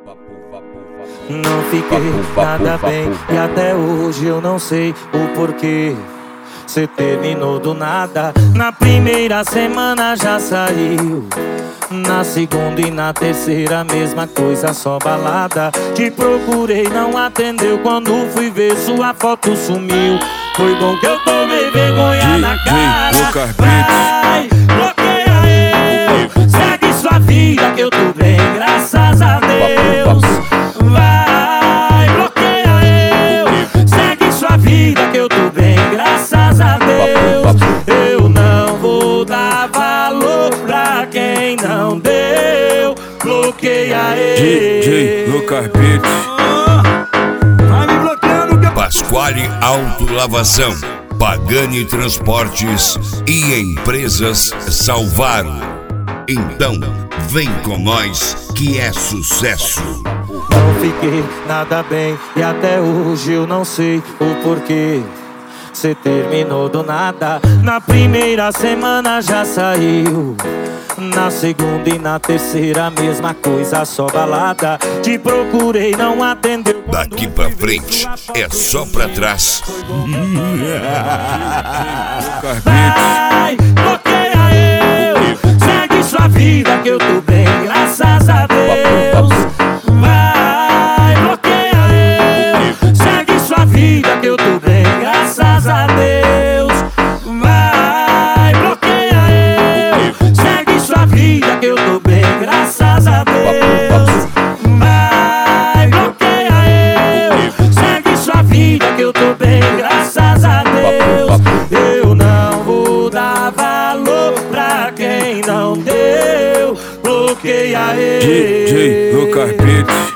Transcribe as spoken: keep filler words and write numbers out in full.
Não fiquei nada bem e até hoje eu não sei o porquê. Cê terminou do nada. Na primeira semana já saiu, na segunda e na terceira mesma coisa, só balada. Te procurei, não atendeu, quando fui ver sua foto sumiu. Foi bom que eu tomei vergonha na cara. Vai, bloqueia eu, segue sua vida que eu tô bem, graças a Deus. Vai, bloqueia eu, segue sua vida que eu tô bem, graças a Deus. Eu não vou dar valor pra quem não deu. Bloqueia eu. D J Lucas Beats. Vai me bloqueando que eu... Pasquale Autolavação, Pagani Transportes e Empresas Salvaro. Então, vem com nós que é sucesso. Não fiquei nada bem e até hoje eu não sei o porquê. Cê terminou do nada. Na primeira semana já saiu, na segunda e na terceira mesma coisa, só balada. Te procurei, não atendeu. Daqui pra frente é só pra trás. Vai, bloqueia eu, segue sua vida que eu tô bem, graças a Deus. Vai, bloqueia eu, segue sua vida que eu tô bem, graças a Deus. Vai, bloqueia eu, segue sua vida que eu tô bem, graças a Deus. Vai, bloqueia eu, segue sua vida que eu tô bem, graças a Deus. Eu não vou dar valor pra quem não deu. Bloqueia eu. D J Lucas Beats.